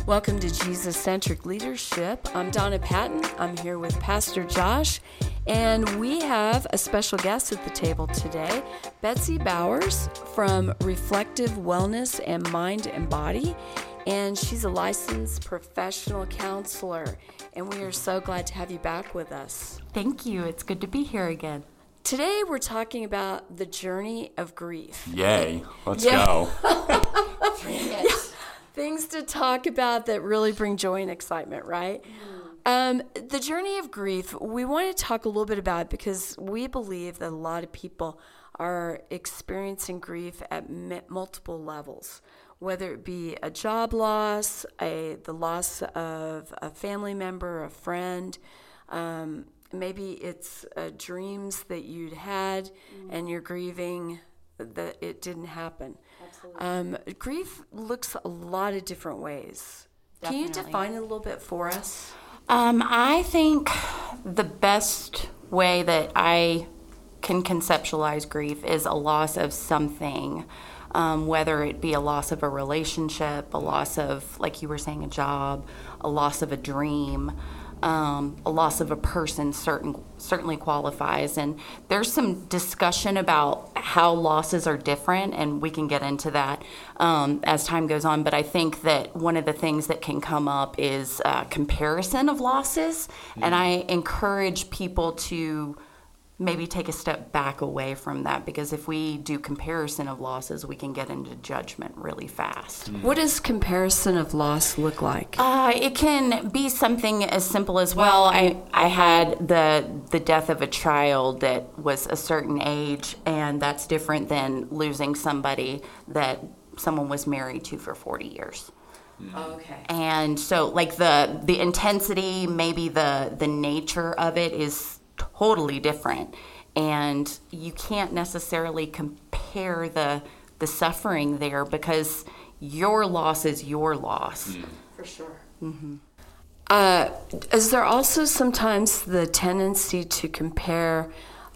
Welcome to Jesus-Centric Leadership. I'm Donna Patton. I'm here with Pastor Josh, and we have a special guest at the table today, Betsy Bowers from Reflective Wellness and Mind and Body, and she's a licensed professional counselor, and we are so glad to have you back with us. Thank you. It's good to be here again. Today we're talking about the journey of grief. Yay. Let's go. Things to talk about that really bring joy and excitement, right? The journey of grief, we want to talk a little bit about it because we believe that a lot of people are experiencing grief at multiple levels, whether it be a job loss, the loss of a family member, a friend, maybe it's dreams that you'd had and you're grieving that it didn't happen. Absolutely. Grief looks a lot of different ways. Definitely. Can you define it a little bit for us? I think the best way that I can conceptualize grief is a loss of something, whether it be a loss of a relationship, a loss of, like you were saying, a job, a loss of a dream. A loss of a person certainly qualifies, and there's some discussion about how losses are different, and we can get into that as time goes on. But I think that one of the things that can come up is comparison of losses, and I encourage people to maybe take a step back away from that, because if we do comparison of losses, we can get into judgment really fast. What does comparison of loss look like? It can be something as simple as, well, I had the death of a child that was a certain age, and that's different than losing somebody that someone was married to for 40 years. Okay. And so, like, the intensity, maybe the nature of it is totally different, and you can't necessarily compare the suffering there, because your loss is your loss. For sure. Mm-hmm. Is there also sometimes the tendency to compare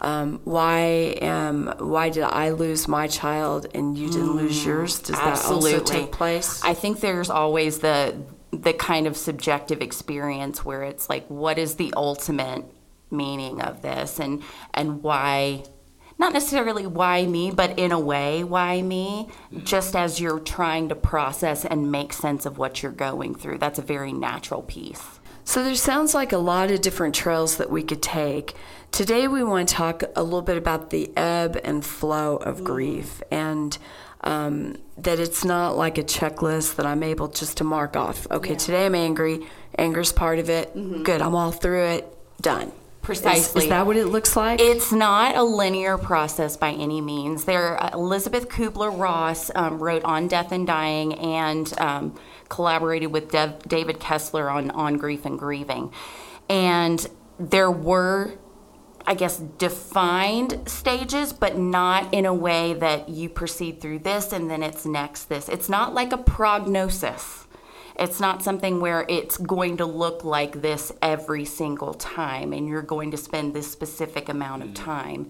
why did I lose my child and you didn't lose yours? Does Absolutely. that also take place? I think there's always the kind of subjective experience where it's like, what is the ultimate meaning of this, and why, not necessarily why me, but in a way, why me, just as you're trying to process and make sense of what you're going through. That's a very natural piece. So there sounds like a lot of different trails that we could take. Today we want to talk a little bit about the ebb and flow of grief, and that it's not like a checklist that I'm able just to mark off. Okay, Today I'm angry. Anger's part of it. Good, I'm all through it. Done. Precisely. Is that what it looks like? It's not a linear process by any means. Elizabeth Kubler-Ross wrote On Death and Dying and collaborated with David Kessler on grief and grieving. And there were, I guess, defined stages, but not in a way that you proceed through this and then it's next this. It's not like a prognosis. It's not something where it's going to look like this every single time and you're going to spend this specific amount of time.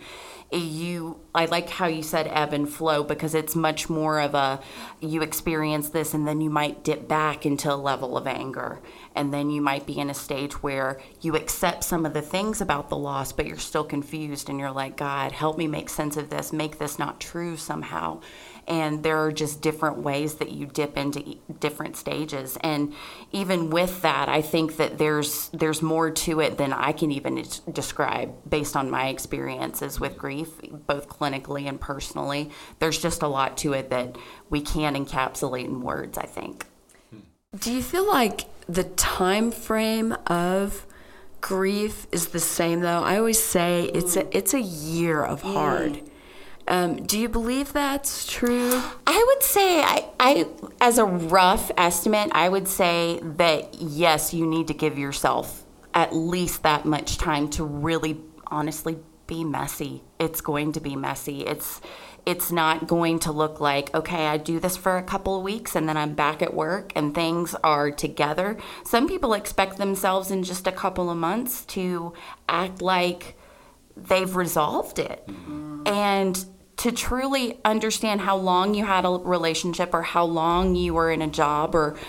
I like how you said ebb and flow, because it's much more of you experience this and then you might dip back into a level of anger. And then you might be in a stage where you accept some of the things about the loss, but you're still confused and you're like, God, help me make sense of this, make this not true somehow. And there are just different ways that you dip into different stages. And even with that, I think that there's more to it than I can even describe based on my experiences with grief, both clinically and personally. There's just a lot to it that we can't encapsulate in words, I think. Do you feel like the time frame of grief is the same, though? I always say it's a year of hard. Do you believe that's true? I would say, I as a rough estimate, I would say that yes, you need to give yourself at least that much time to really honestly be messy. It's going to be messy. It's not going to look like, okay, I do this for a couple of weeks and then I'm back at work and things are together. Some people expect themselves in just a couple of months to act like they've resolved it. And to truly understand how long you had a relationship or how long you were in a job or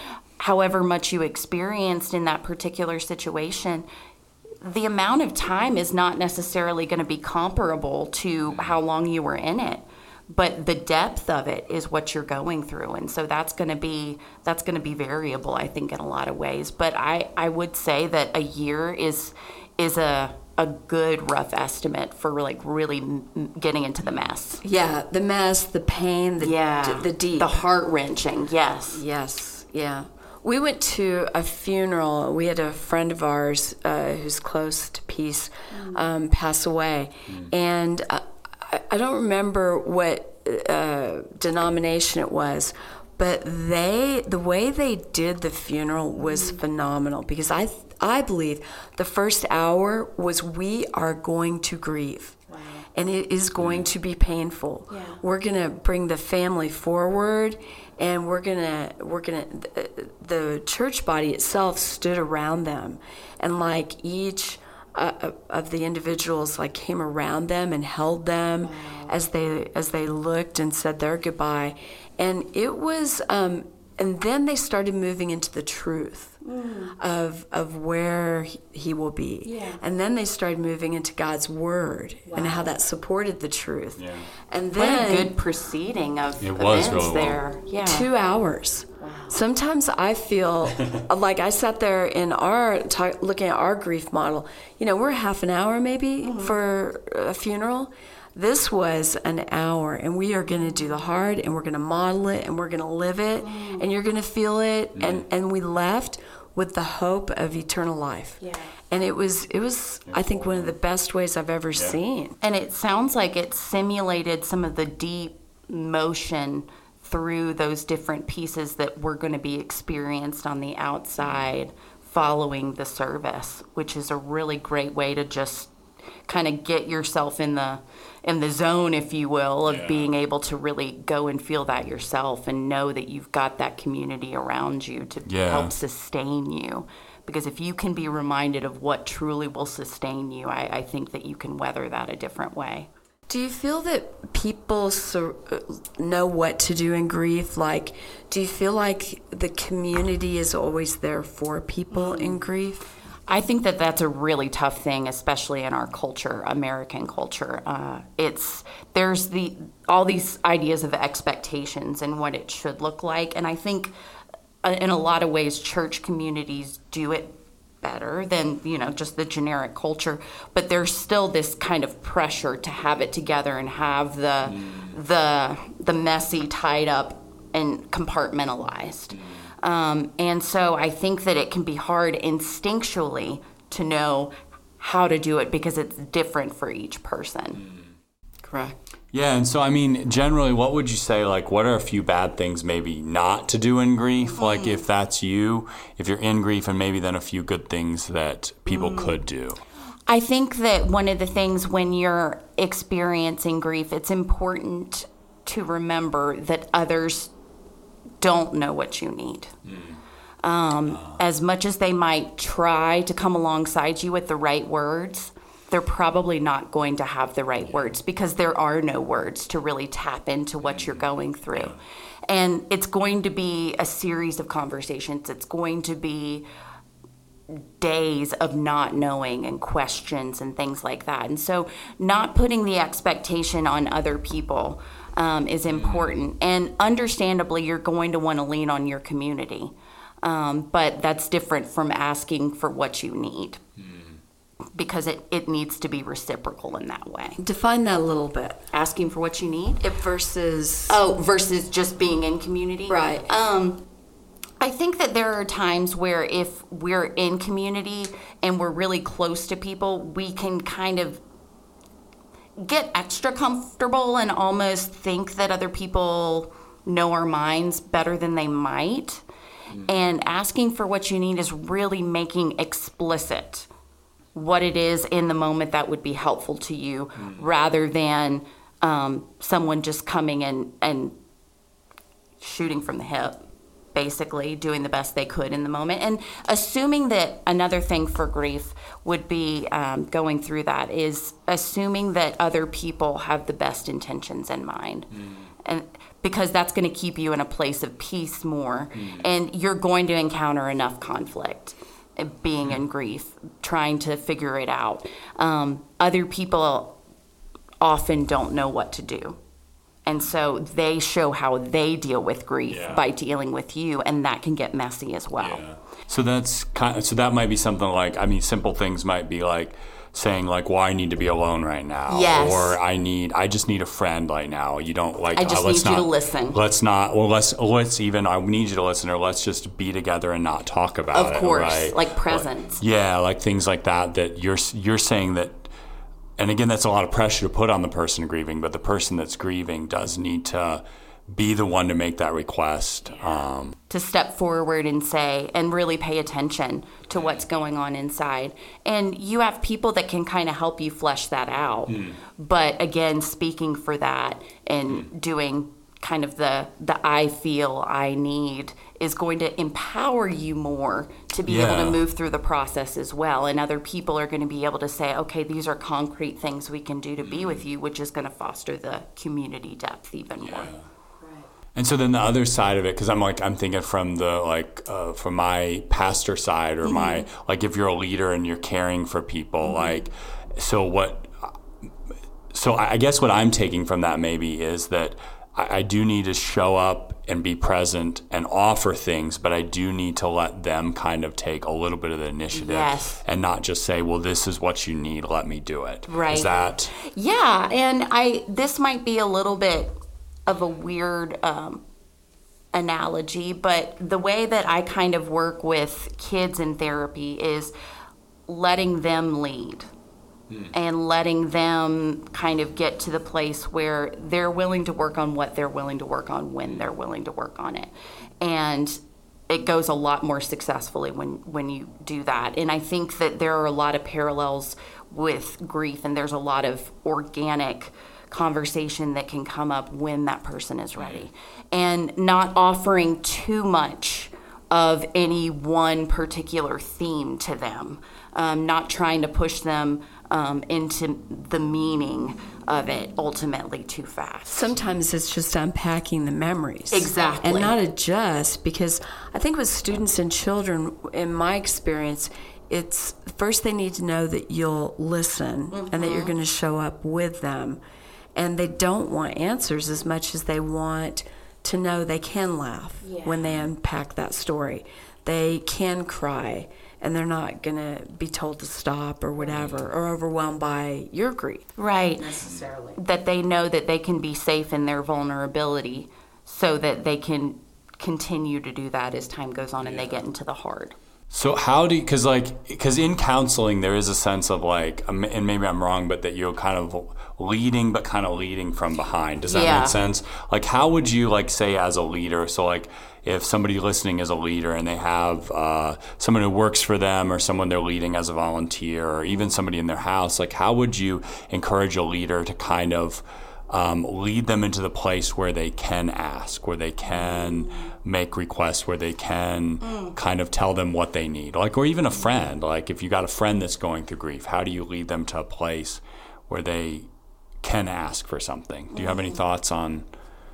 however much you experienced in that particular situation, the amount of time is not necessarily going to be comparable to how long you were in it, but the depth of it is what you're going through. And so that's going to be variable, I think, in a lot of ways. But I would say that a year is a good rough estimate for like really getting into the mess. Yeah, the mess, the pain, the deep. The heart-wrenching, yes. Yes, yeah. We went to a funeral. We had a friend of ours who's close to peace pass away. And I don't remember what denomination it was, but the way they did the funeral was phenomenal, because I believe the first hour was, we are going to grieve. Wow. And it is going to be painful. Yeah. We're going to bring the family forward, and we're going to the church body itself stood around them, and like each of the individuals like came around them and held them. Wow. as they looked and said their goodbye. And it was and then they started moving into the truth of where he will be. Yeah. And then they started moving into God's word. Wow. And how that supported the truth. Yeah. And then what a good proceeding of events really there. Yeah. 2 hours. Wow. Sometimes I feel like I sat there in looking at our grief model. You know, we're half an hour maybe for a funeral. This was an hour, and we are going to do the hard, and we're going to model it, and we're going to live it, and you're going to feel it. And we left with the hope of eternal life. Yeah. And it was I think, one of the best ways I've ever seen. And it sounds like it simulated some of the deep motion through those different pieces that were going to be experienced on the outside following the service, which is a really great way to just kind of get yourself in the zone, if you will, of being able to really go and feel that yourself and know that you've got that community around you to help sustain you. Because if you can be reminded of what truly will sustain you, I think that you can weather that a different way. Do you feel that people know what to do in grief? Like, do you feel like the community is always there for people in grief? I think that that's a really tough thing, especially in our culture, American culture. There's all these ideas of expectations and what it should look like, and I think in a lot of ways church communities do it better than just the generic culture. But there's still this kind of pressure to have it together and have the messy tied up and compartmentalized. And so I think that it can be hard instinctually to know how to do it because it's different for each person. Correct. Yeah, and so, I mean, generally, what would you say, like, what are a few bad things maybe not to do in grief? Like, if that's you, if you're in grief, and maybe then a few good things that people could do. I think that one of the things when you're experiencing grief, it's important to remember that others don't know what you need. As much as they might try to come alongside you with the right words, they're probably not going to have the right words because there are no words to really tap into what you're going through. And it's going to be a series of conversations. It's going to be days of not knowing and questions and things like that. And so not putting the expectation on other people is important. And understandably, you're going to want to lean on your community. But that's different from asking for what you need. Because it needs to be reciprocal in that way. Define that a little bit. Asking for what you need? Versus just being in community? Right. I think that there are times where if we're in community and we're really close to people, we can kind of get extra comfortable and almost think that other people know our minds better than they might. And asking for what you need is really making explicit what it is in the moment that would be helpful to you, rather than someone just coming in and shooting from the hip, basically doing the best they could in the moment. And assuming that another thing for grief would be going through that is assuming that other people have the best intentions in mind. And because that's going to keep you in a place of peace more. And you're going to encounter enough conflict being in grief, trying to figure it out. Other people often don't know what to do. And so they show how they deal with grief by dealing with you, and that can get messy as well. Yeah. So so that might be something like, I mean, simple things might be like saying like, well, I need to be alone right now. Yes. Or I just need a friend right now. You don't like, I just need you to listen. Let's even, I need you to listen, or let's just be together and not talk about it. Of course, right? like presence. Like things like that you're saying that. And again, that's a lot of pressure to put on the person grieving, but the person that's grieving does need to be the one to make that request. To step forward and say, and really pay attention to what's going on inside. And you have people that can kind of help you flesh that out. But again, speaking for that and doing kind of the I feel, I need is going to empower you more to be able to move through the process as well. And other people are going to be able to say, okay, these are concrete things we can do to be with you, which is going to foster the community depth even more. And so then the other side of it, because I'm thinking from the from my pastor side, or my, like, if you're a leader and you're caring for people, like, so I guess what I'm taking from that maybe is that I do need to show up and be present and offer things, but I do need to let them kind of take a little bit of the initiative and not just say, well, this is what you need, let me do it. Right. Is that? Yeah, and this might be a little bit of a weird analogy, but the way that I kind of work with kids in therapy is letting them lead. And letting them kind of get to the place where they're willing to work on what they're willing to work on when they're willing to work on it. And it goes a lot more successfully when you do that. And I think that there are a lot of parallels with grief, and there's a lot of organic conversation that can come up when that person is ready. And not offering too much of any one particular theme to them, not trying to push them into the meaning of it ultimately too fast. Sometimes it's just unpacking the memories. Exactly. And not adjust, because I think with students and children, in my experience, it's first they need to know that you'll listen and that you're going to show up with them. And they don't want answers as much as they want to know they can laugh when they unpack that story. They can cry, and they're not going to be told to stop or whatever, or overwhelmed by your grief. Right. Necessarily. That they know that they can be safe in their vulnerability so that they can continue to do that as time goes on and they get into the hard. So how do you, because in counseling there is a sense of like, and maybe I'm wrong, but that you're kind of leading, but kind of leading from behind. Does that make sense? Like, how would you like say as a leader? So like, if somebody listening is a leader and they have someone who works for them, or someone they're leading as a volunteer, or even somebody in their house, like how would you encourage a leader to kind of lead them into the place where they can ask, where they can make requests, where they can kind of tell them what they need? Like, or even a friend, like if you got a friend that's going through grief, how do you lead them to a place where they can ask for something? Do you have any thoughts on?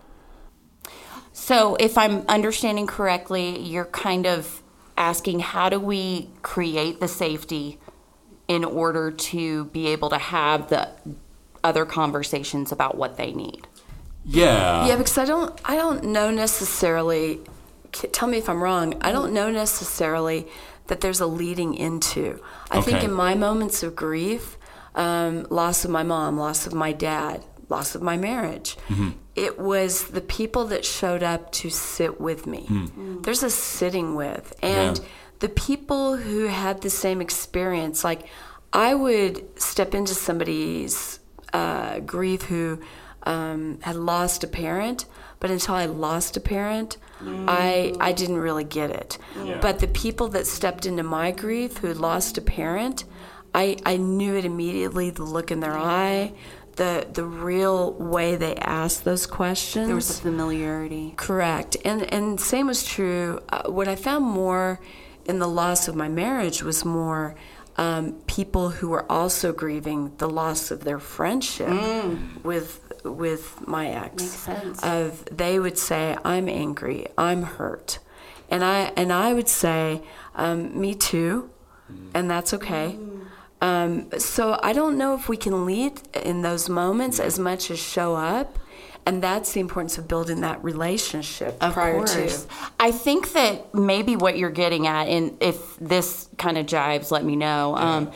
So if I'm understanding correctly, you're kind of asking, how do we create the safety in order to be able to have the other conversations about what they need? Yeah, because I don't know necessarily, tell me if I'm wrong, I don't know necessarily that there's a leading into. I think in my moments of grief, loss of my mom, loss of my dad, loss of my marriage, it was the people that showed up to sit with me. There's a sitting with. And the people who had the same experience, like I would step into somebody's grief who had lost a parent, but until I lost a parent, I didn't really get it. But the people that stepped into my grief who had lost a parent, I knew it immediately, the look in their eye, the real way they asked those questions. There was a familiarity. Correct. And same was true. What I found more in the loss of my marriage was more people who were also grieving the loss of their friendship with with my ex. Makes sense. Of they would say, I'm angry, I'm hurt. And I would say, me too, and that's okay. So I don't know if we can lead in those moments as much as show up. And that's the importance of building that relationship prior to. I think that maybe what you're getting at, and if this kind of jives, let me know.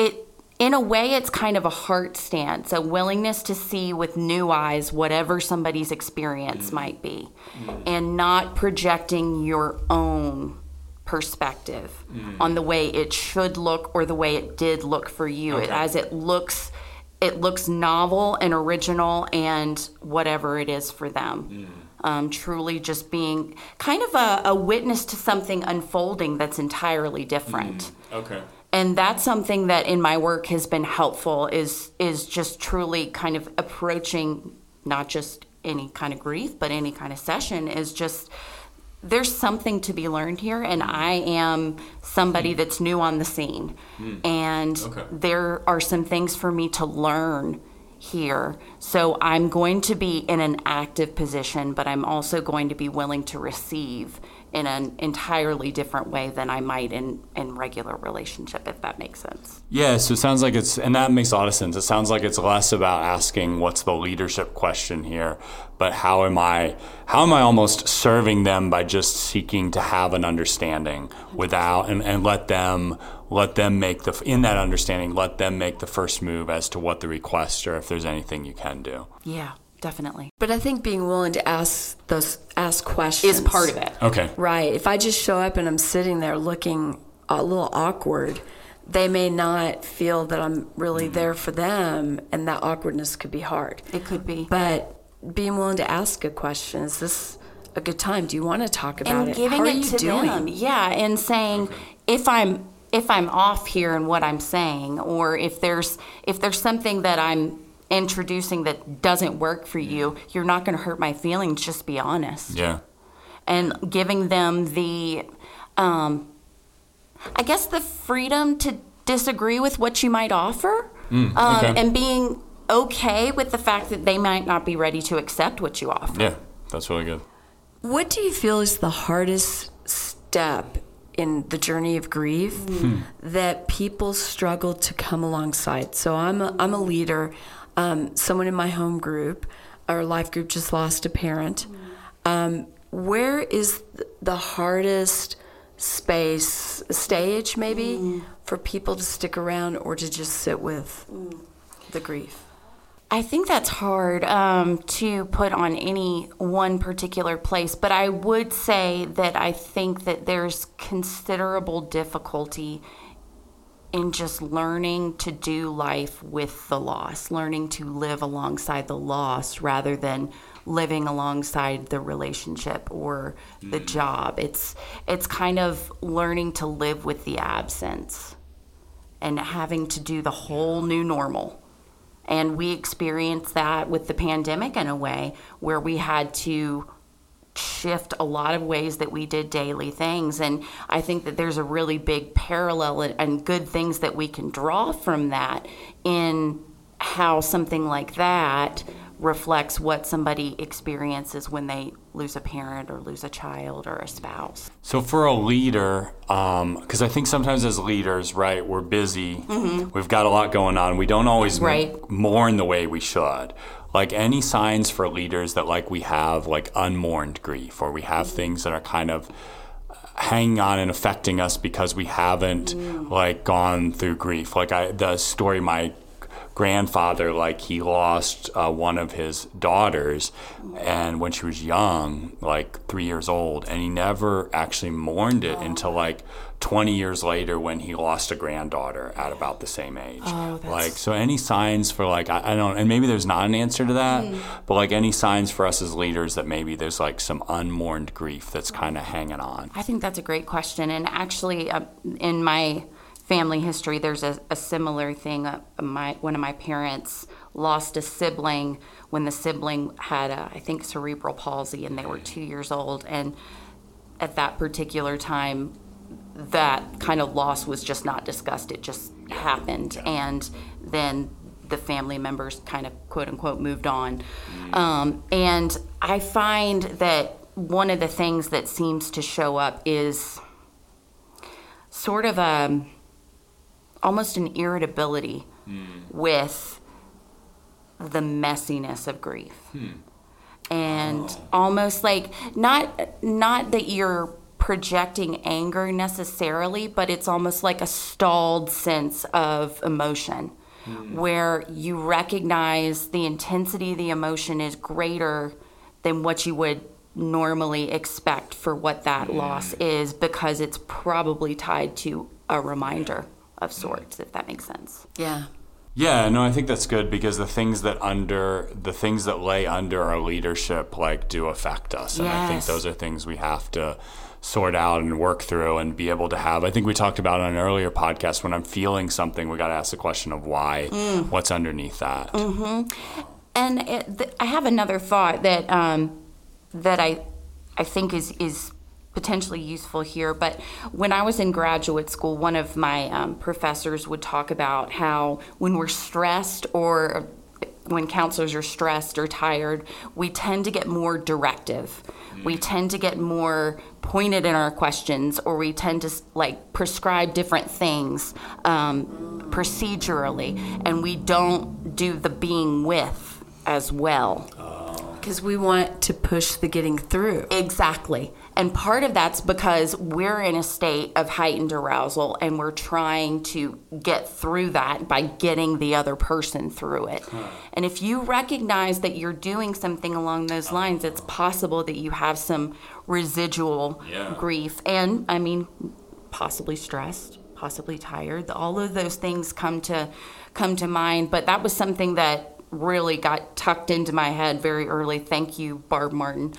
In a way, it's kind of a heart stance, a willingness to see with new eyes whatever somebody's experience might be, and not projecting your own perspective on the way it should look or the way it did look for you. Okay. As it looks novel and original and whatever it is for them. Truly just being kind of a witness to something unfolding that's entirely different. Okay. And that's something that in my work has been helpful is just truly kind of approaching not just any kind of grief, but any kind of session is just there's something to be learned here, and I am somebody that's new on the scene. And there are some things for me to learn here. So I'm going to be in an active position, but I'm also going to be willing to receive in an entirely different way than I might in regular relationship, if that makes sense. Yeah, so it sounds like and that makes a lot of sense. It sounds like it's less about asking what's the leadership question here, but how am I almost serving them by just seeking to have an understanding without, and let them make in that understanding, let them make the first move as to what the request or if there's anything you can do. Yeah. Definitely. But I think being willing to ask questions is part of it. Okay. Right. If I just show up and I'm sitting there looking a little awkward, they may not feel that I'm really there for them, and that awkwardness could be hard. It could be. But being willing to ask a question, is this a good time? Do you want to talk about and it? giving How are it you to doing? them. Yeah, and saying if I'm off here in what I'm saying, or if there's something that I'm introducing that doesn't work for you, you're not going to hurt my feelings. Just be honest. Yeah. And giving them the, I guess, the freedom to disagree with what you might offer, and being okay with the fact that they might not be ready to accept what you offer. Yeah, that's really good. What do you feel is the hardest step in the journey of grief that people struggle to come alongside? So I'm a leader. Someone in my home group, our life group, just lost a parent. Where is the hardest stage maybe for people to stick around or to just sit with the grief? I think that's hard to put on any one particular place, but I would say that I think that there's considerable difficulty in just learning to do life with the loss, learning to live alongside the loss rather than living alongside the relationship or the job. It's kind of learning to live with the absence and having to do the whole new normal. And we experienced that with the pandemic in a way where we had to shift a lot of ways that we did daily things. And I think that there's a really big parallel and good things that we can draw from that in how something like that reflects what somebody experiences when they lose a parent or lose a child or a spouse. So for a leader, because I think sometimes as leaders, right, we're busy, we've got a lot going on, we don't always mourn the way we should. Like any signs for leaders that like we have like unmourned grief, or we have things that are kind of hanging on and affecting us because we haven't like gone through grief. Like the story, my grandfather, like he lost one of his daughters, and when she was young, like 3 years old, and he never actually mourned it until like 20 years later when he lost a granddaughter at about the same age. Like, so any signs for like, I don't, and maybe there's not an answer to that, but like any signs for us as leaders that maybe there's like some unmourned grief that's kind of hanging on? I think that's a great question. And actually, in my family history, there's a similar thing. One of my parents lost a sibling when the sibling had, I think, cerebral palsy, and they were 2 years old. And at that particular time, that kind of loss was just not discussed. It just happened. And then the family members kind of quote unquote moved on. And I find that one of the things that seems to show up is sort of almost an irritability with the messiness of grief. And almost like not that you're projecting anger necessarily, but it's almost like a stalled sense of emotion where you recognize the intensity of the emotion is greater than what you would normally expect for what that loss is, because it's probably tied to a reminder of sorts, if that makes sense. Yeah. Yeah, no, I think that's good, because the things that lay under our leadership do affect us. And I think those are things we have to sort out and work through and be able to have. I think we talked about on an earlier podcast, when I'm feeling something, we got to ask the question of why, what's underneath that. And I have another thought that that I think is potentially useful here. But when I was in graduate school, one of my professors would talk about how when we're stressed, or when counselors are stressed or tired, we tend to get more directive. We tend to get more pointed in our questions, or we tend to prescribe different things procedurally, and we don't do the being with as well. Because we want to push the getting through. Exactly. And part of that's because we're in a state of heightened arousal, and we're trying to get through that by getting the other person through it. And if you recognize that you're doing something along those lines, it's possible that you have some residual grief, and possibly stressed, possibly tired. All of those things come to mind. But that was something that really got tucked into my head very early. Thank you, Barb Martin,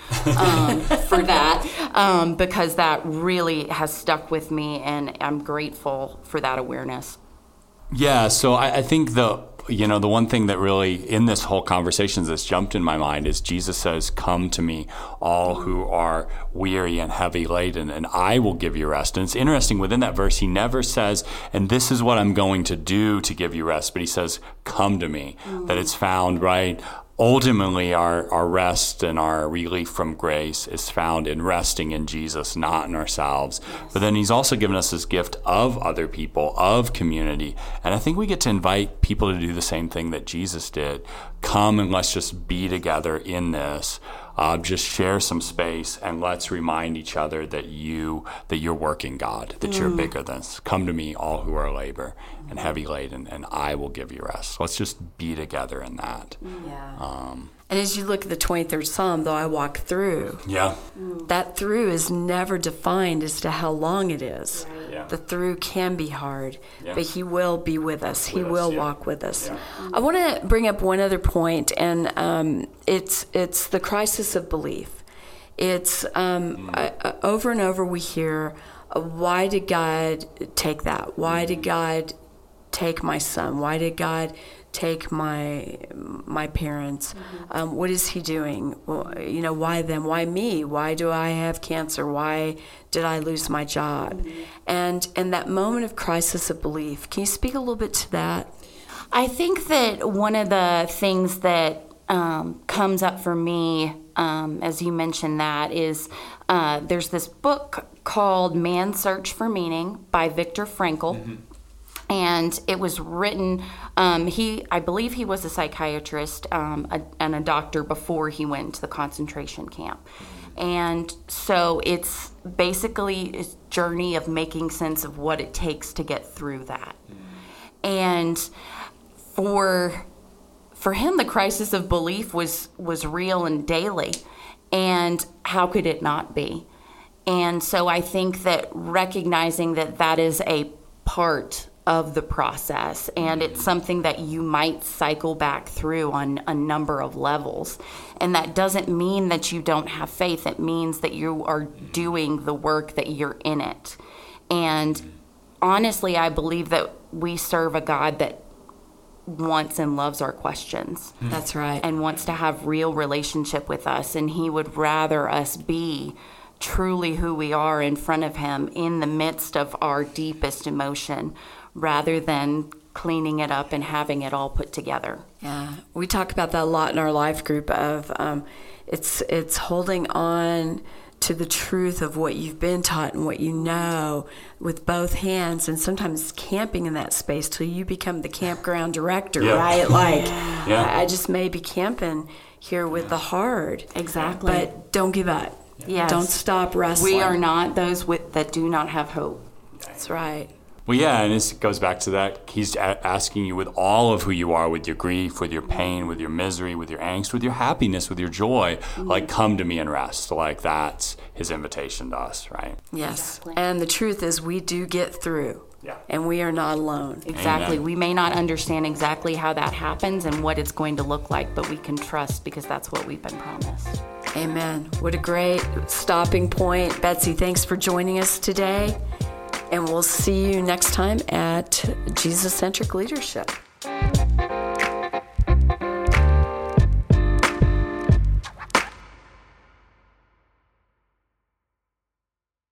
for that, because that really has stuck with me, and I'm grateful for that awareness. Yeah, so I think the one thing that really in this whole conversation that's jumped in my mind is Jesus says, "Come to me, all who are weary and heavy laden, and I will give you rest." And it's interesting, within that verse, he never says, "And this is what I'm going to do to give you rest," but he says, "Come to me." That it's found, right? Ultimately, our rest and our relief from grace is found in resting in Jesus, not in ourselves. But then he's also given us this gift of other people, of community. And I think we get to invite people to do the same thing that Jesus did. Come and let's just be together in this. Just share some space, and let's remind each other that you're working, God, that you're bigger than this. Come to me, all who are labor and heavy laden, and I will give you rest. Let's just be together in that. Yeah. And as you look at the 23rd Psalm, though I walk through, that through is never defined as to how long it is. Right. Yeah. The through can be hard, but he will be with us. He will walk with us. Yeah. I want to bring up one other point, and it's the crisis of belief. It's over and over we hear, why did God take that? Why did God take my son? Why did God take my parents? What is he doing? Well, why them? Why me? Why do I have cancer? Why did I lose my job? And that moment of crisis of belief, can you speak a little bit to that? I think that one of the things that comes up for me, as you mentioned, that is there's this book called Man's Search for Meaning by Viktor Frankl. And it was written, I believe he was a psychiatrist and a doctor before he went to the concentration camp. And so it's basically a journey of making sense of what it takes to get through that. And for him, the crisis of belief was real and daily. And how could it not be? And so I think that recognizing that is a part of the process, and it's something that you might cycle back through on a number of levels. And that doesn't mean that you don't have faith. It means that you are doing the work, that you're in it. And honestly, I believe that we serve a God that wants and loves our questions. That's right. And wants to have real relationship with us. And he would rather us be truly who we are in front of him in the midst of our deepest emotion, rather than cleaning it up and having it all put together. Yeah, we talk about that a lot in our life group of it's holding on to the truth of what you've been taught and what you know with both hands, and sometimes camping in that space till you become the campground director, right? Like, I just may be camping here with the hard. Exactly. But don't give up. Yes. Don't stop wrestling. We are not those that do not have hope. That's right. Well, yeah, and this goes back to that. He's asking you with all of who you are, with your grief, with your pain, with your misery, with your angst, with your happiness, with your joy, like, come to me and rest. Like, that's his invitation to us, right? Yes. Exactly. And the truth is we do get through. Yeah. And we are not alone. Exactly. Amen. We may not understand exactly how that happens and what it's going to look like, but we can trust because that's what we've been promised. Amen. What a great stopping point. Betsy, thanks for joining us today. And we'll see you next time at Jesus-Centric Leadership.